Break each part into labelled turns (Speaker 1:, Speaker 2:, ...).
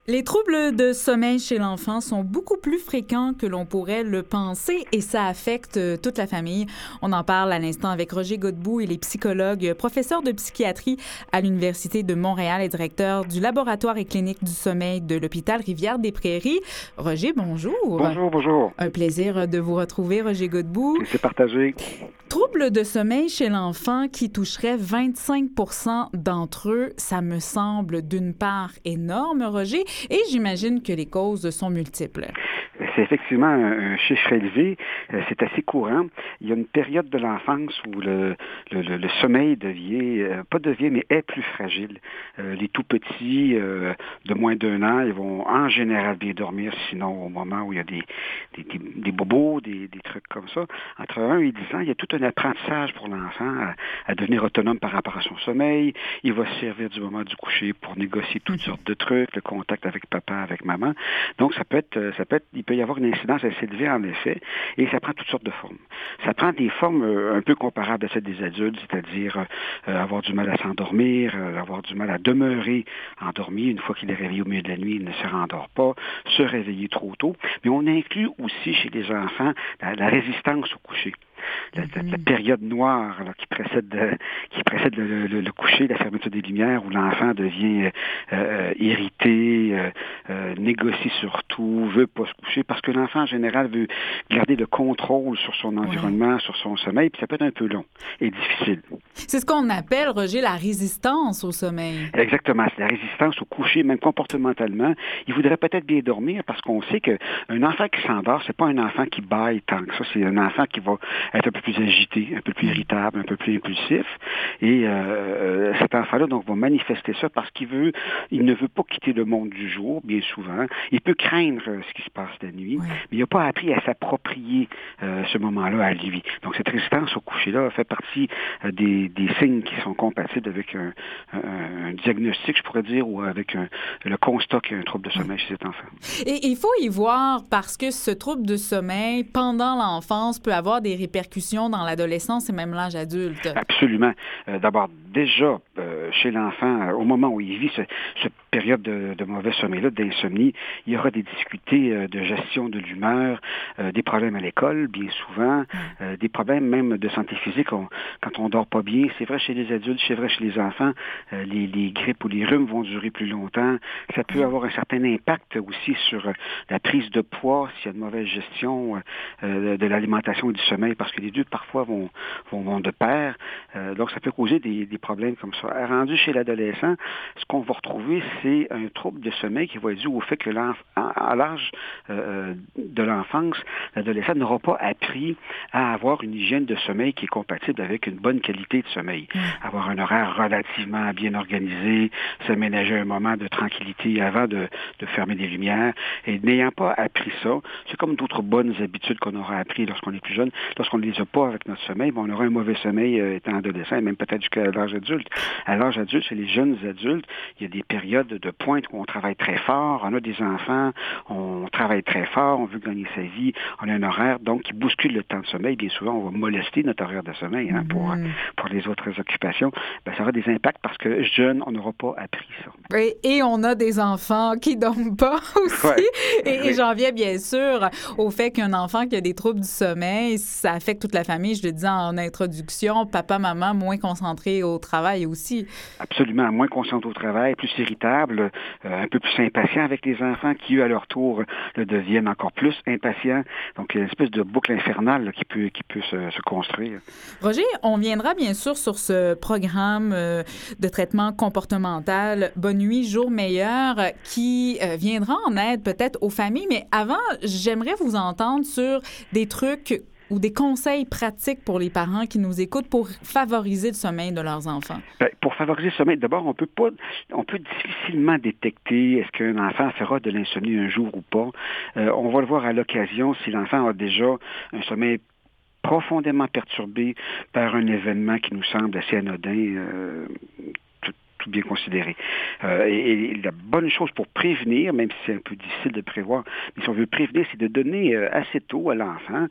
Speaker 1: Les troubles de sommeil chez l'enfant sont beaucoup plus fréquents que l'on pourrait le penser et ça affecte toute la famille. On en parle à l'instant avec Roger Godbout. Il est psychologue, professeur de psychiatrie à l'Université de Montréal et directeur du laboratoire et clinique du sommeil de l'hôpital Rivière-des-Prairies. Roger, bonjour.
Speaker 2: Bonjour, bonjour.
Speaker 1: Un plaisir de vous retrouver, Roger Godbout.
Speaker 2: C'est partagé.
Speaker 1: Troubles de sommeil chez l'enfant qui toucherait 25% d'entre eux, ça me semble d'une part énorme, Roger, et j'imagine que les causes sont multiples.
Speaker 2: C'est effectivement un chiffre élevé. C'est assez courant. Il y a une période de l'enfance où le sommeil mais est plus fragile. Les tout petits de moins d'un an, ils vont en général bien dormir, sinon au moment où il y a des bobos, des trucs comme ça. Entre 1 et 10 ans, il y a tout un apprentissage pour l'enfant à devenir autonome par rapport à son sommeil. Il va se servir du moment du coucher pour négocier toutes sortes de trucs, le contact avec papa, avec maman. Donc, il peut y avoir une incidence assez élevée, en effet, et ça prend toutes sortes de formes. Ça prend des formes un peu comparables à celles des adultes, c'est-à-dire avoir du mal à s'endormir, avoir du mal à demeurer endormi. Une fois qu'il est réveillé au milieu de la nuit, il ne se rendort pas, se réveiller trop tôt. Mais on inclut aussi chez les enfants la résistance au coucher. La période noire là, qui précède le coucher, la fermeture des lumières, où l'enfant devient irrité, négocie surtout, veut pas se coucher, parce que l'enfant en général veut garder le contrôle sur son environnement, sur son sommeil, puis ça peut être un peu long et difficile.
Speaker 1: C'est ce qu'on appelle, Roger, la résistance au sommeil.
Speaker 2: Exactement, c'est la résistance au coucher, même comportementalement. Il voudrait peut-être bien dormir parce qu'on sait qu'un enfant qui s'endort, c'est pas un enfant qui bâille tant que ça, c'est un enfant qui va être un peu plus agité, un peu plus irritable, un peu plus impulsif. Et cet enfant-là donc va manifester ça parce il ne veut pas quitter le monde du jour, bien souvent. Il peut craindre ce qui se passe la nuit, mais il n'a pas appris à s'approprier ce moment-là à lui. Donc cette résistance au coucher-là fait partie des signes qui sont compatibles avec un diagnostic, je pourrais dire, ou avec le constat qu'il y a un trouble de sommeil chez cet enfant.
Speaker 1: Et il faut y voir parce que ce trouble de sommeil, pendant l'enfance, peut avoir des répercussions dans l'adolescence et même l'âge adulte.
Speaker 2: Absolument. D'abord, déjà, chez l'enfant, au moment où il vit cette période de mauvais sommeil-là, d'insomnie, il y aura des difficultés de gestion de l'humeur, des problèmes à l'école, bien souvent, des problèmes même de santé physique quand on dort pas bien. C'est vrai chez les adultes, c'est vrai chez les enfants, les grippes ou les rhumes vont durer plus longtemps. Ça peut avoir un certain impact aussi sur la prise de poids s'il y a une mauvaise gestion de l'alimentation et du sommeil, parce que les deux parfois vont de pair. Donc ça peut causer des problèmes comme ça. Rendu chez l'adolescent, ce qu'on va retrouver, c'est un trouble de sommeil qui va être dû au fait que à l'âge de l'enfance, l'adolescent n'aura pas appris à avoir une hygiène de sommeil qui est compatible avec une bonne qualité de sommeil. Avoir un horaire relativement bien organisé, se ménager un moment de tranquillité avant de fermer des lumières. Et n'ayant pas appris ça, c'est comme d'autres bonnes habitudes qu'on aura appris lorsqu'on est plus jeune. Lorsqu'on ne les a pas avec notre sommeil, on aura un mauvais sommeil étant adolescent et même peut-être jusqu'à l'âge adulte. À l'âge adulte, chez les jeunes adultes, il y a des périodes de pointe où on travaille très fort, on a des enfants, on travaille très fort, on veut gagner sa vie, on a un horaire donc qui bouscule le temps de sommeil. Bien souvent, on va molester notre horaire de sommeil pour les autres occupations. Ça aura des impacts parce que jeune, on n'aura pas appris ça.
Speaker 1: Et on a des enfants qui dorment pas aussi. Et j'en viens bien sûr au fait qu'un enfant qui a des troubles du sommeil, ça affecte toute la famille. Je le disais en introduction, papa, maman, moins concentrés au travail aussi.
Speaker 2: Absolument, moins concentrés au travail, plus irritables, un peu plus impatients avec les enfants qui, eux, à leur tour, le deviennent encore plus impatients. Donc, il y a une espèce de boucle infernale là, qui peut se construire.
Speaker 1: Roger, on viendra bien sûr sur ce programme de traitement comportemental Bonne nuit, jour meilleur qui viendra en aide peut-être aux familles. Mais avant, j'aimerais vous entendre sur des trucs ou des conseils pratiques pour les parents qui nous écoutent pour favoriser le sommeil de leurs enfants?
Speaker 2: Pour favoriser le sommeil, d'abord, on peut difficilement détecter est-ce qu'un enfant fera de l'insomnie un jour ou pas. On va le voir à l'occasion si l'enfant a déjà un sommeil profondément perturbé par un événement qui nous semble assez anodin, tout bien considérer. Et la bonne chose pour prévenir, même si c'est un peu difficile de prévoir, mais si on veut prévenir, c'est de donner assez tôt à l'enfant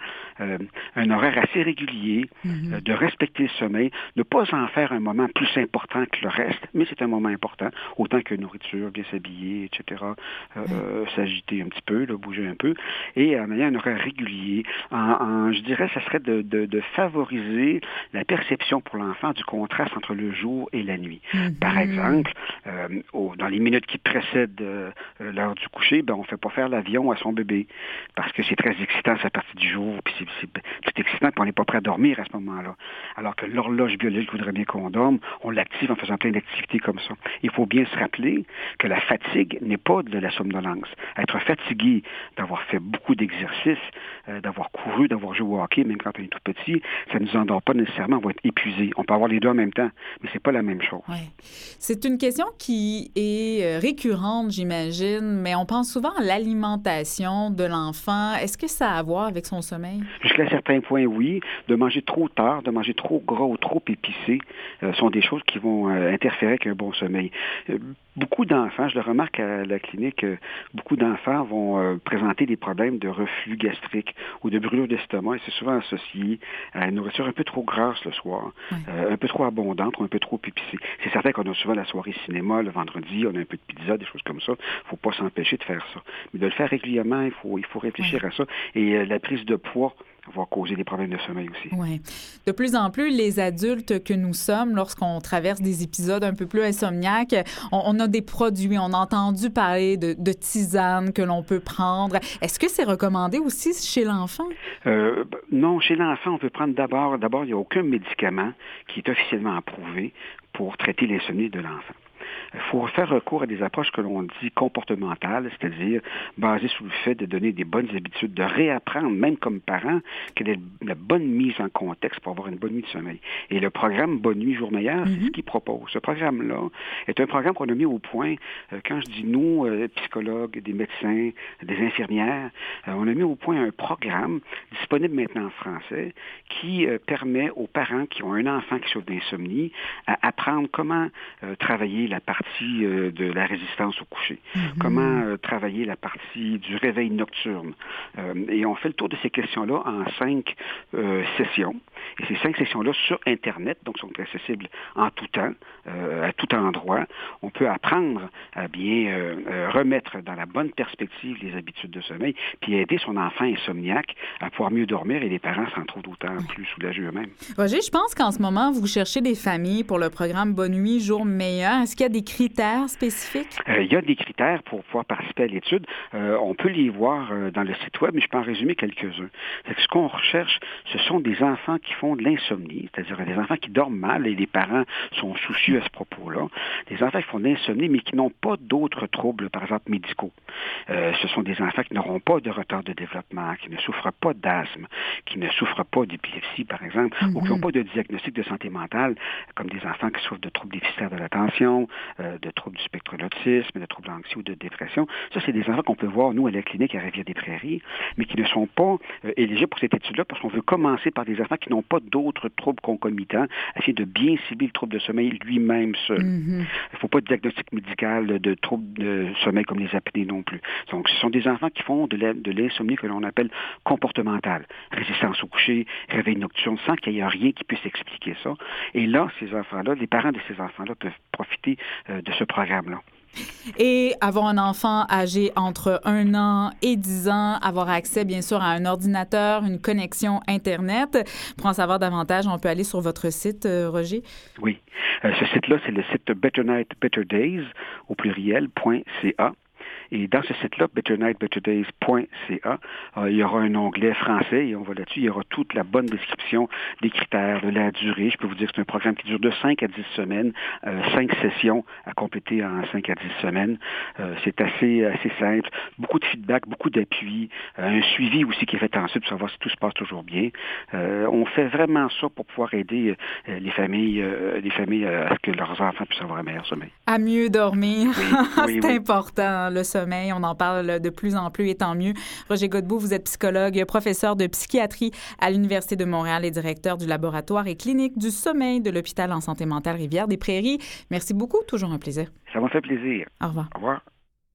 Speaker 2: un horaire assez régulier, de respecter le sommeil, ne pas en faire un moment plus important que le reste, mais c'est un moment important, autant que nourriture, bien s'habiller, etc., s'agiter un petit peu, là, bouger un peu, et en ayant un horaire régulier. Je dirais, ça serait de favoriser la perception pour l'enfant du contraste entre le jour et la nuit. Par exemple, dans les minutes qui précèdent l'heure du coucher, on ne fait pas faire l'avion à son bébé, parce que c'est très excitant, sa partie du jour, puis c'est excitant, puis on n'est pas prêt à dormir à ce moment-là. Alors que l'horloge biologique voudrait bien qu'on dorme, on l'active en faisant plein d'activités comme ça. Il faut bien se rappeler que la fatigue n'est pas de la somnolence. Être fatigué d'avoir fait beaucoup d'exercices, d'avoir couru, d'avoir joué au hockey, même quand on est tout petit, ça ne nous endort pas nécessairement, on va être épuisé. On peut avoir les deux en même temps, mais c'est pas la même chose.
Speaker 1: Ouais. C'est une question qui est récurrente, j'imagine, mais on pense souvent à l'alimentation de l'enfant. Est-ce que ça a à voir avec son sommeil?
Speaker 2: Jusqu'à certains points, oui. De manger trop tard, de manger trop gras ou trop épicé sont des choses qui vont interférer avec un bon sommeil. Beaucoup d'enfants, je le remarque à la clinique, beaucoup d'enfants vont présenter des problèmes de reflux gastrique ou de brûlure d'estomac et c'est souvent associé à une nourriture un peu trop grasse le soir, un peu trop abondante ou un peu trop épicée. C'est certain qu'on a souvent la soirée cinéma le vendredi, on a un peu de pizza, des choses comme ça. Il ne faut pas s'empêcher de faire ça. Mais de le faire régulièrement, il faut réfléchir à ça. Et la prise de poids va causer des problèmes de sommeil aussi.
Speaker 1: Oui. De plus en plus, les adultes que nous sommes, lorsqu'on traverse des épisodes un peu plus insomniaques, on a des produits, on a entendu parler de tisanes que l'on peut prendre. Est-ce que c'est recommandé aussi chez l'enfant?
Speaker 2: Non, chez l'enfant, on peut prendre d'abord, il n'y a aucun médicament qui est officiellement approuvé pour traiter l'insomnie de l'enfant. Il faut faire recours à des approches que l'on dit comportementales, c'est-à-dire basées sur le fait de donner des bonnes habitudes, de réapprendre, même comme parent, quelle est la bonne mise en contexte pour avoir une bonne nuit de sommeil. Et le programme Bonne nuit, jour meilleur, c'est ce qu'il propose. Ce programme-là est un programme qu'on a mis au point, quand je dis nous, psychologues, des médecins, des infirmières, on a mis au point un programme disponible maintenant en français qui permet aux parents qui ont un enfant qui souffre d'insomnie à apprendre comment travailler la partie de la résistance au coucher, comment travailler la partie du réveil nocturne. Et on fait le tour de ces questions-là en 5 sessions. Et ces 5 sessions-là sur Internet, donc sont accessibles en tout temps, à tout endroit. On peut apprendre à bien remettre dans la bonne perspective les habitudes de sommeil, puis aider son enfant insomniaque à pouvoir mieux dormir et les parents s'en trouvent d'autant plus soulagés eux-mêmes.
Speaker 1: Roger, je pense qu'en ce moment, vous cherchez des familles pour le programme Bonne nuit, jour meilleur. Est-ce qu'il y a des critères spécifiques?
Speaker 2: Il y a des critères pour pouvoir participer à l'étude. On peut les voir dans le site web, mais je peux en résumer quelques-uns. C'est que ce qu'on recherche, ce sont des enfants qui font de l'insomnie, c'est-à-dire des enfants qui dorment mal et les parents sont soucieux à ce propos-là. Des enfants qui font de l'insomnie, mais qui n'ont pas d'autres troubles, par exemple, médicaux. Ce sont des enfants qui n'auront pas de retard de développement, qui ne souffrent pas d'asthme, qui ne souffrent pas d'épilepsie, par exemple, ou qui n'ont pas de diagnostic de santé mentale, comme des enfants qui souffrent de troubles déficitaires de l'attention, de troubles du spectre de l'autisme, de troubles anxieux ou de dépression. Ça, c'est des enfants qu'on peut voir, nous, à la clinique à Rivière-des-Prairies, mais qui ne sont pas éligibles pour cette étude-là parce qu'on veut commencer par des enfants qui n'ont pas d'autres troubles concomitants, afin de bien cibler le trouble de sommeil lui-même seul. Il ne faut pas de diagnostic médical de troubles de sommeil comme les apnées non plus. Donc, ce sont des enfants qui font de l'insomnie que l'on appelle comportementale. Résistance au coucher, réveil nocturne, sans qu'il y ait rien qui puisse expliquer ça. Et là, ces enfants-là, les parents de ces enfants-là peuvent profiter de ce programme-là.
Speaker 1: Et avoir un enfant âgé entre 1 an et 10 ans, avoir accès, bien sûr, à un ordinateur, une connexion Internet. Pour en savoir davantage, on peut aller sur votre site, Roger?
Speaker 2: Oui. Ce site-là, c'est le site Better Night, Better Days, au pluriel.ca. Et dans ce site-là, betternightbetterdays.ca, il y aura un onglet français et on va là-dessus. Il y aura toute la bonne description des critères, de la durée. Je peux vous dire que c'est un programme qui dure de 5 à 10 semaines, 5 sessions à compléter en 5 à 10 semaines. C'est assez simple. Beaucoup de feedback, beaucoup d'appui, un suivi aussi qui est fait ensuite pour savoir si tout se passe toujours bien. On fait vraiment ça pour pouvoir aider les familles à ce que leurs enfants puissent avoir un meilleur sommeil.
Speaker 1: À mieux dormir.
Speaker 2: Oui,
Speaker 1: c'est important, le sommeil. sommeil. On en parle de plus en plus et tant mieux. Roger Godbout, vous êtes psychologue, professeur de psychiatrie à l'Université de Montréal et directeur du laboratoire et clinique du sommeil de l'hôpital en santé mentale Rivière-des-Prairies. Merci beaucoup, toujours un plaisir.
Speaker 2: Ça m'a fait plaisir.
Speaker 1: Au revoir.
Speaker 2: Au revoir.